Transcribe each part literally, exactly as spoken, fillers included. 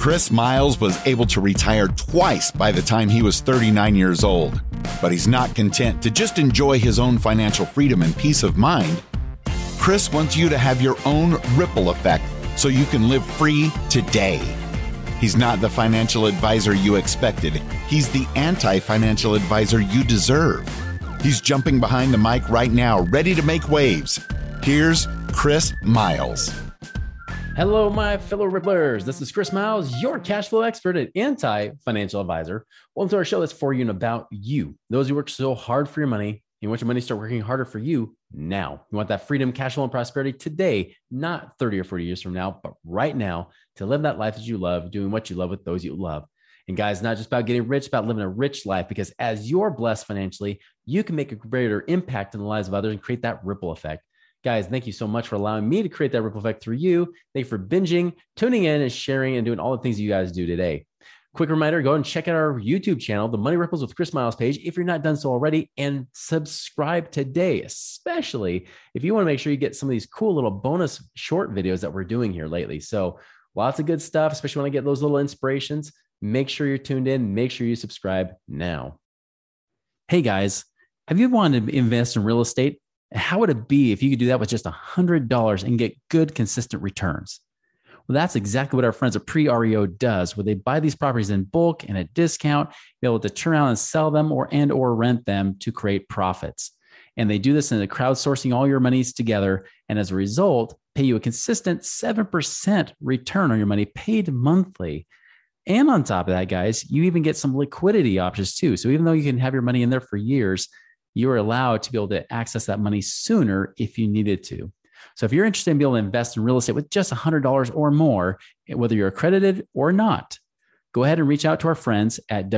Chris Miles was able to retire twice by the time he was thirty-nine years old, but he's not content to just enjoy his own financial freedom and peace of mind. Chris wants you to have your own ripple effect so you can live free today. He's not the financial advisor you expected. He's the anti-financial advisor you deserve. He's jumping behind the mic right now, ready to make waves. Here's Chris Miles. Hello, my fellow Ripplers. This is Chris Miles, your cash flow expert and anti-financial advisor. Welcome to our show that's for you and about you. Those who work so hard for your money, you want your money to start working harder for you now. You want that freedom, cash flow, and prosperity today, not thirty or forty years from now, but right now to live that life that you love, doing what you love with those you love. And guys, not just about getting rich, it's about living a rich life, because as you're blessed financially, you can make a greater impact in the lives of others and create that ripple effect. Guys, thank you so much for allowing me to create that ripple effect through you. Thank you for binging, tuning in, and sharing and doing all the things you guys do today. Quick reminder, go and check out our YouTube channel, The Money Ripples with Chris Miles page, if you're not done so already, and subscribe today, especially if you want to make sure you get some of these cool little bonus short videos that we're doing here lately. So lots of good stuff, especially when I get those little inspirations. Make sure you're tuned in. Make sure you subscribe now. Hey guys, have you wanted to invest in real estate? How would it be if you could do that with just one hundred dollars and get good, consistent returns? Well, that's exactly what our friends at Pre-R E O does, where they buy these properties in bulk and at a discount, be able to turn around and sell them or and or rent them to create profits. And they do this in the crowdsourcing all your monies together. And as a result, pay you a consistent seven percent return on your money paid monthly. And on top of that, guys, you even get some liquidity options too. So even though you can have your money in there for years, you are allowed to be able to access that money sooner if you needed to. So if you're interested in being able to invest in real estate with just one hundred dollars or more, whether you're accredited or not, go ahead and reach out to our friends at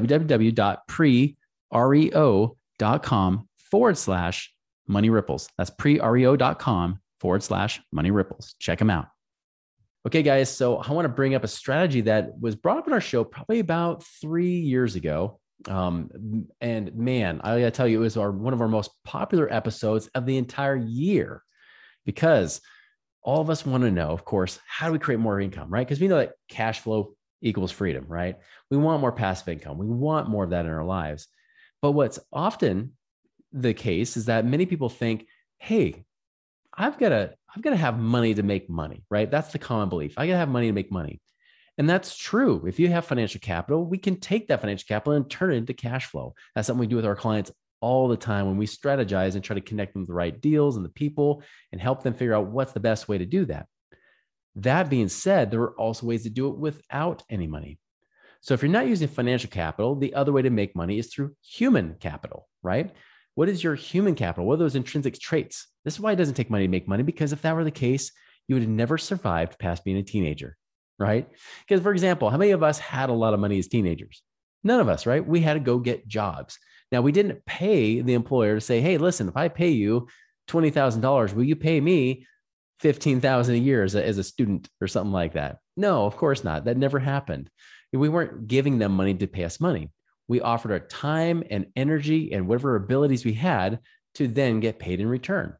www.prereo.com forward slash money ripples. That's prereo.com forward slash money ripples. Check them out. Okay, guys. So I want to bring up a strategy that was brought up in our show probably about three years ago. Um, and man, I gotta tell you, it was our, one of our most popular episodes of the entire year, because all of us want to know, of course, how do we create more income, right? Because we know that cash flow equals freedom, right? We want more passive income. We want more of that in our lives. But what's often the case is that many people think, hey, I've got to, I've got to have money to make money, right? That's the common belief. I got to have money to make money. And that's true. If you have financial capital, we can take that financial capital and turn it into cash flow. That's something we do with our clients all the time when we strategize and try to connect them with the right deals and the people and help them figure out what's the best way to do that. That being said, there are also ways to do it without any money. So if you're not using financial capital, the other way to make money is through human capital, right? What is your human capital? What are those intrinsic traits? This is why it doesn't take money to make money, because if that were the case, you would have never survived past being a teenager. Right? Because for example, how many of us had a lot of money as teenagers? None of us, right? We had to go get jobs. Now, we didn't pay the employer to say, hey, listen, if I pay you twenty thousand dollars, will you pay me fifteen thousand dollars a year as a, as a student or something like that? No, of course not. That never happened. We weren't giving them money to pay us money. We offered our time and energy and whatever abilities we had to then get paid in return.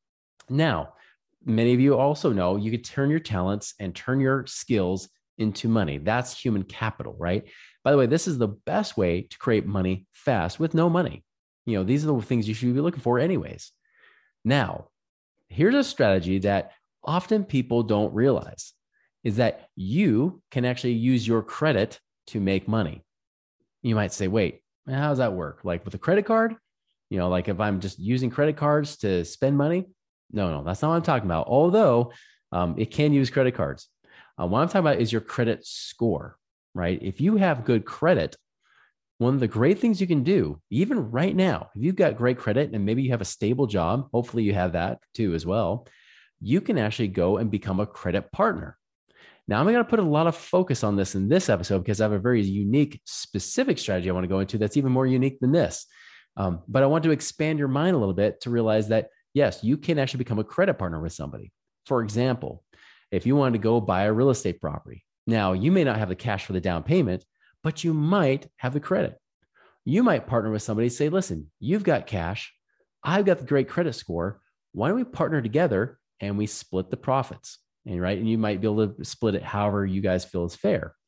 Now, many of you also know you could turn your talents and turn your skills into money. That's human capital, right? By the way, this is the best way to create money fast with no money. You know, these are the things you should be looking for anyways. Now, here's a strategy that often people don't realize is that you can actually use your credit to make money. You might say, wait, how does that work? Like with a credit card? You know, like if I'm just using credit cards to spend money? No, no, that's not what I'm talking about. Although um, it can use credit cards. Uh, what I'm talking about is your credit score, right? If you have good credit, one of the great things you can do, even right now, if you've got great credit and maybe you have a stable job, hopefully you have that too as well, you can actually go and become a credit partner. Now, I'm going to put a lot of focus on this in this episode because I have a very unique, specific strategy I want to go into that's even more unique than this. Um, but I want to expand your mind a little bit to realize that, yes, you can actually become a credit partner with somebody. For example, if you wanted to go buy a real estate property, now you may not have the cash for the down payment, but you might have the credit. You might partner with somebody, say, listen, you've got cash. I've got the great credit score. Why don't we partner together and we split the profits? And right. And you might be able to split it however you guys feel is fair.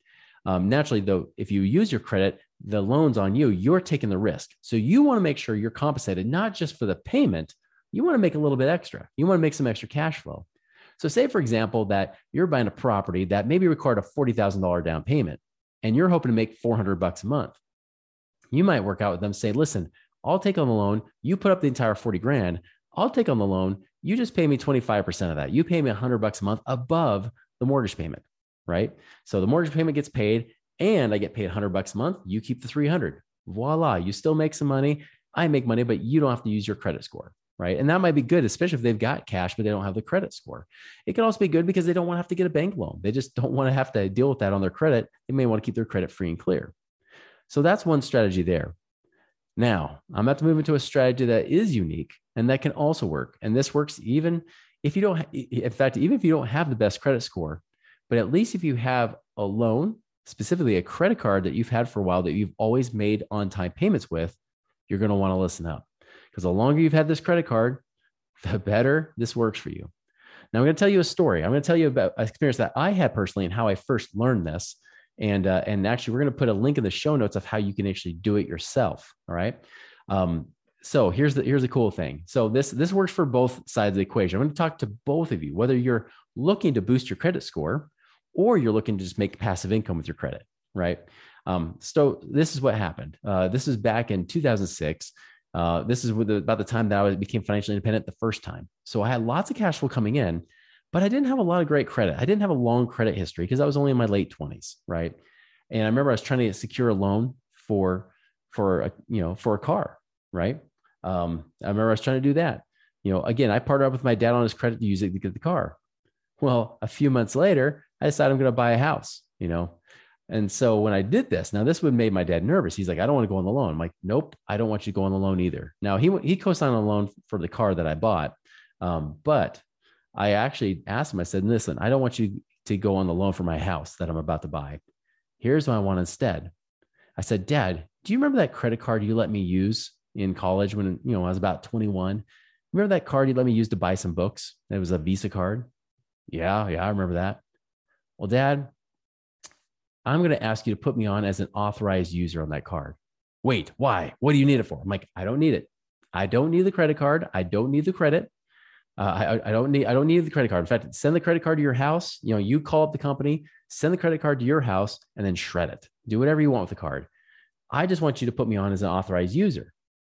Um, naturally, though, if you use your credit, the loan's on you, you're taking the risk. So you want to make sure you're compensated, not just for the payment, you want to make a little bit extra. You want to make some extra cash flow. So say, for example, that you're buying a property that maybe required a forty thousand dollars down payment, and you're hoping to make four hundred bucks a month. You might work out with them, say, listen, I'll take on the loan. You put up the entire forty grand. I'll take on the loan. You just pay me twenty-five percent of that. You pay me one hundred bucks a month above the mortgage payment, right? So the mortgage payment gets paid and I get paid one hundred bucks a month. You keep the three hundred. Voila. You still make some money. I make money, but you don't have to use your credit score, right? And that might be good, especially if they've got cash, but they don't have the credit score. It can also be good because they don't want to have to get a bank loan. They just don't want to have to deal with that on their credit. They may want to keep their credit free and clear. So that's one strategy there. Now, I'm about to move into a strategy that is unique and that can also work. And this works even if you don't, in fact, even if you don't have the best credit score, but at least if you have a loan, specifically a credit card that you've had for a while that you've always made on-time payments with, you're going to want to listen up. Because the longer you've had this credit card, the better this works for you. Now, I'm going to tell you a story. I'm going to tell you about an experience that I had personally and how I first learned this. And, uh, and actually, we're going to put a link in the show notes of how you can actually do it yourself. All right. Um, so here's the, here's the cool thing. So this, this works for both sides of the equation. I'm going to talk to both of you, whether you're looking to boost your credit score or you're looking to just make passive income with your credit. Right. Um, so this is what happened. Uh, this is back in two thousand six. Uh, this is with the, about the time that I became financially independent the first time. So I had lots of cash flow coming in, but I didn't have a lot of great credit. I didn't have a long credit history because I was only in my late twenties, right? And I remember I was trying to secure a loan for, for a, you know, for a car, right? Um, I remember I was trying to do that. You know, again, I partnered up with my dad on his credit to use it to get the car. Well, a few months later, I decided I'm going to buy a house, you know? And so when I did this, now this would have made my dad nervous. He's like, I don't want to go on the loan. I'm like, nope, I don't want you to go on the loan either. Now he, he co-signed on the loan for the car that I bought. Um, but I actually asked him, I said, listen, I don't want you to go on the loan for my house that I'm about to buy. Here's what I want instead. I said, Dad, do you remember that credit card you let me use in college when, you know, I was about twenty-one? Remember that card you let me use to buy some books? It was a Visa card. Yeah, yeah, I remember that. Well, Dad, I'm going to ask you to put me on as an authorized user on that card. Wait, why? What do you need it for? I'm like, I don't need it. I don't need the credit card. I don't need the credit. Uh, I, I don't need, I don't need the credit card. In fact, send the credit card to your house. You know, you call up the company, send the credit card to your house and then shred it. Do whatever you want with the card. I just want you to put me on as an authorized user.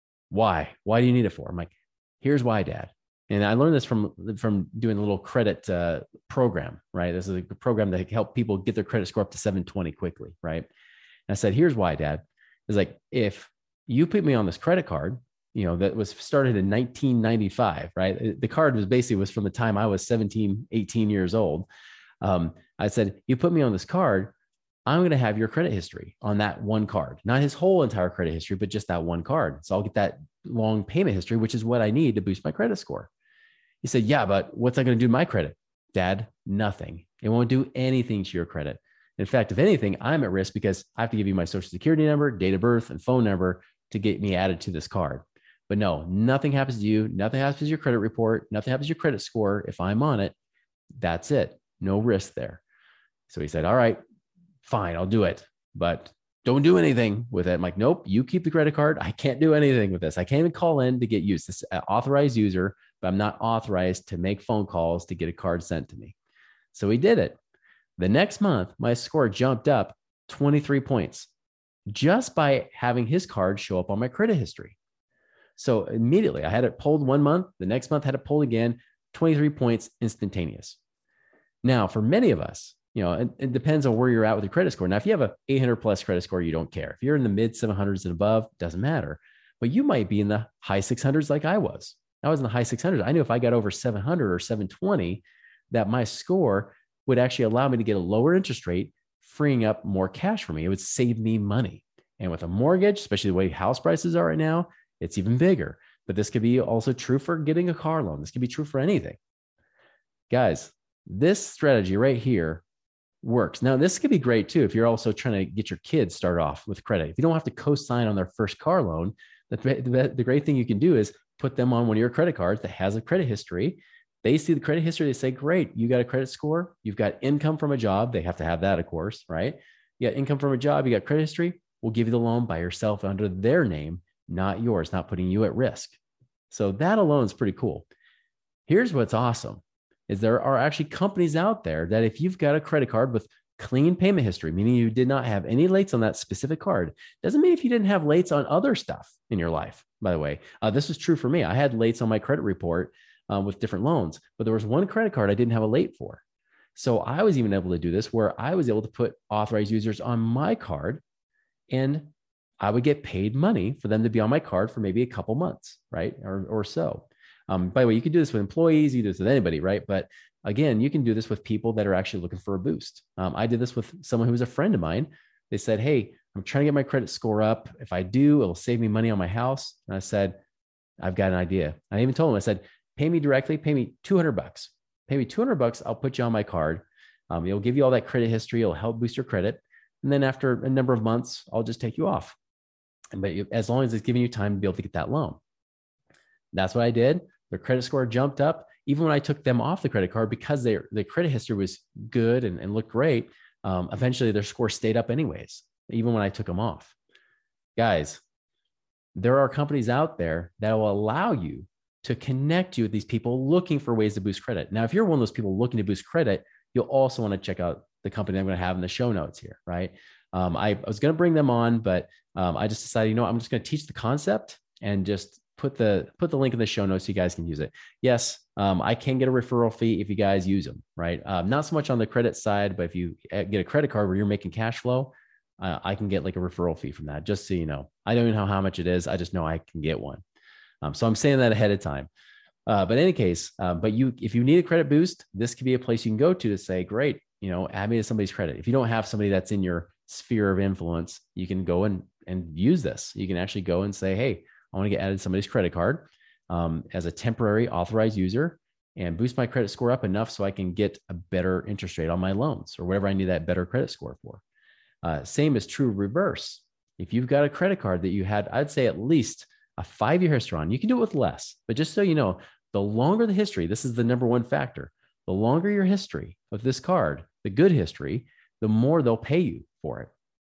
Why? Why do you need it for? I'm like, here's why, Dad. And I learned this from, from doing a little credit uh, program, right? This is a program that help people get their credit score up to seven twenty quickly, right? And I said, here's why, Dad. It's like, if you put me on this credit card, you know, that was started in nineteen ninety-five, right? The card was basically was from the time I was seventeen, eighteen years old. Um, I said, you put me on this card, I'm going to have your credit history on that one card, not his whole entire credit history, but just that one card. So I'll get that long payment history, which is what I need to boost my credit score. He said, yeah, but what's that going to do to my credit? Dad, nothing. It won't do anything to your credit. In fact, if anything, I'm at risk because I have to give you my social security number, date of birth, and phone number to get me added to this card. But no, nothing happens to you. Nothing happens to your credit report. Nothing happens to your credit score. If I'm on it, that's it. No risk there. So he said, all right, fine, I'll do it. But don't do anything with it. I'm like, nope, you keep the credit card. I can't do anything with this. I can't even call in to get used. This is an authorized user, but I'm not authorized to make phone calls to get a card sent to me. So he did it. The next month, my score jumped up twenty-three points just by having his card show up on my credit history. So immediately I had it pulled one month. The next month had it pulled again, twenty-three points instantaneous. Now, for many of us, you know, it, it depends on where you're at with your credit score. Now, if you have a eight hundred plus credit score, you don't care. If you're in the mid seven hundreds and above, doesn't matter. But you might be in the high six hundreds like I was. I was in the high six hundreds. I knew if I got over seven hundred or seven twenty, that my score would actually allow me to get a lower interest rate, freeing up more cash for me. It would save me money. And with a mortgage, especially the way house prices are right now, it's even bigger. But this could be also true for getting a car loan. This could be true for anything. Guys, this strategy right here works. Now, this could be great too if you're also trying to get your kids started off with credit. If you don't have to co-sign on their first car loan, the, the, the great thing you can do is put them on one of your credit cards that has a credit history. They see the credit history. They say, great, you got a credit score. You've got income from a job. They have to have that, of course, right? you got income from a job, you got credit history, we'll give you the loan by yourself under their name, not yours, not putting you at risk. So that alone is pretty cool. Here's what's awesome is there are actually companies out there that if you've got a credit card with clean payment history, meaning you did not have any lates on that specific card, doesn't mean if you didn't have lates on other stuff in your life, by the way. Uh, this was true for me. I had lates on my credit report uh, with different loans, but there was one credit card I didn't have a late for. So I was even able to do this where I was able to put authorized users on my card, and I would get paid money for them to be on my card for maybe a couple months, right? Or, or so. Um, by the way, you can do this with employees, you can do this with anybody, right? But again, you can do this with people that are actually looking for a boost. Um, I did this with someone who was a friend of mine. They said, hey, I'm trying to get my credit score up. If I do, it'll save me money on my house. And I said, I've got an idea. I even told him, I said, pay me directly, pay me two hundred bucks. Pay me two hundred bucks. I'll put you on my card. Um, it'll give you all that credit history. It'll help boost your credit. And then after a number of months, I'll just take you off. But as long as it's giving you time to be able to get that loan. That's what I did. Their credit score jumped up. Even when I took them off the credit card, because their, their credit history was good and, and looked great, um, eventually their score stayed up anyways, even when I took them off. Guys, there are companies out there that will allow you to connect you with these people looking for ways to boost credit. Now, if you're one of those people looking to boost credit, you'll also want to check out the company I'm going to have in the show notes here, right? Um, I, I was going to bring them on, but um, I just decided, you know, I'm just going to teach the concept and just put the put the link in the show notes so you guys can use it. Yes, um, I can get a referral fee if you guys use them, right? Um, not so much on the credit side, but if you get a credit card where you're making cash flow, uh, I can get like a referral fee from that, just so you know. I don't even know how much it is. I just know I can get one. Um, so I'm saying that ahead of time. Uh, but in any case, uh, but you, if you need a credit boost, this could be a place you can go to to say, great, you know, add me to somebody's credit. If you don't have somebody that's in your sphere of influence, you can go and, and use this. You can actually go and say, hey, I want to get added to somebody's credit card um, as a temporary authorized user and boost my credit score up enough so I can get a better interest rate on my loans or whatever I need that better credit score for. Uh, same is true reverse. If you've got a credit card that you had, I'd say at least a five-year history on, you can do it with less, but just so you know, the longer the history, this is the number one factor. The longer your history of this card, the good history, the more they'll pay you for it.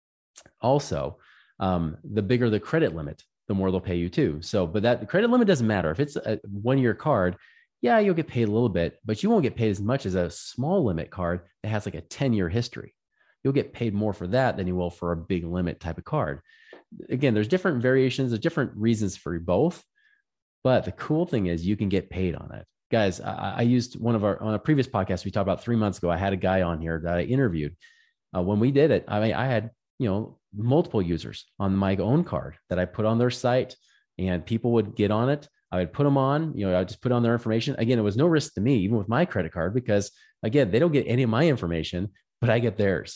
Also, um, the bigger the credit limit, the more they'll pay you too. So, but that the credit limit doesn't matter. If it's a one-year card, yeah, you'll get paid a little bit, but you won't get paid as much as a small limit card that has like a ten-year history. You'll get paid more for that than you will for a big limit type of card. Again, there's different variations, there's different reasons for both, but the cool thing is you can get paid on it. Guys, I, I used one of our, on a previous podcast we talked about three months ago, I had a guy on here that I interviewed. Uh, when we did it, I mean, I had, you know, multiple users on my own card that I put on their site, and people would get on it. I would put them on, you know, I would just put on their information. Again, it was no risk to me, even with my credit card, because again, they don't get any of my information, but I get theirs.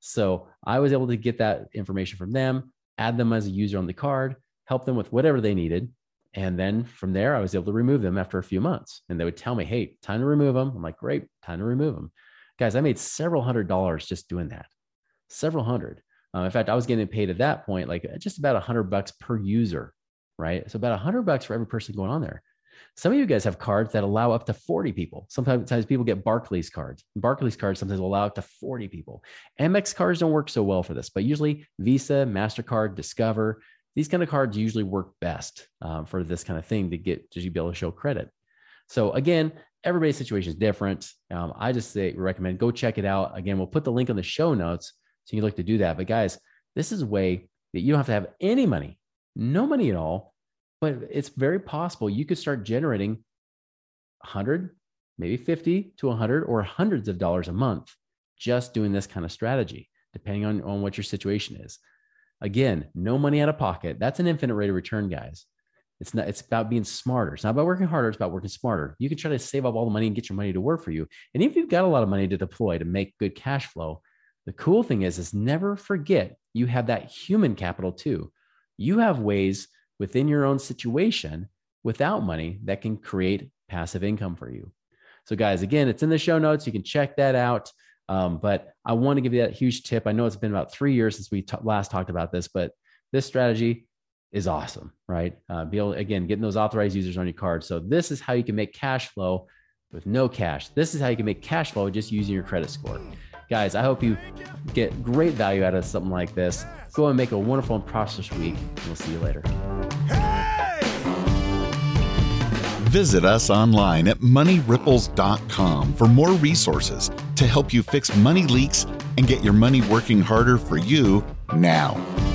So I was able to get that information from them, add them as a user on the card, help them with whatever they needed. And then from there, I was able to remove them after a few months. And they would tell me, hey, time to remove them. I'm like, great, time to remove them. Guys, I made several hundred dollars just doing that. Several hundred. Um, in fact, I was getting paid at that point, like just about a hundred bucks per user, right? So about a hundred bucks for every person going on there. Some of you guys have cards that allow up to forty people. Sometimes people get Barclays cards. Barclays cards sometimes allow up to forty people. Amex cards don't work so well for this, but usually Visa, MasterCard, Discover, these kind of cards usually work best um, for this kind of thing to get to be able to show credit. So again, everybody's situation is different. Um, I just say recommend go check it out. Again, we'll put the link in the show notes so you can look to do that. But guys, this is a way that you don't have to have any money, no money at all, but it's very possible you could start generating one hundred, maybe fifty to one hundred or hundreds of dollars a month just doing this kind of strategy, depending on, on what your situation is. Again, no money out of pocket. That's an infinite rate of return, guys. It's not, it's about being smarter. It's not about working harder. It's about working smarter. You can try to save up all the money and get your money to work for you. And if you've got a lot of money to deploy to make good cash flow, the cool thing is, is never forget you have that human capital too. You have ways within your own situation without money that can create passive income for you. So guys, again, it's in the show notes. You can check that out. Um, but I want to give you that huge tip. I know it's been about three years since we t- last talked about this, but this strategy is awesome, right? Uh, be able, again, getting those authorized users on your card. So this is how you can make cash flow with no cash. This is how you can make cash flow just using your credit score. Guys, I hope you get great value out of something like this. Go and make a wonderful and prosperous week. And we'll see you later. Visit us online at money ripples dot com for more resources to help you fix money leaks and get your money working harder for you now.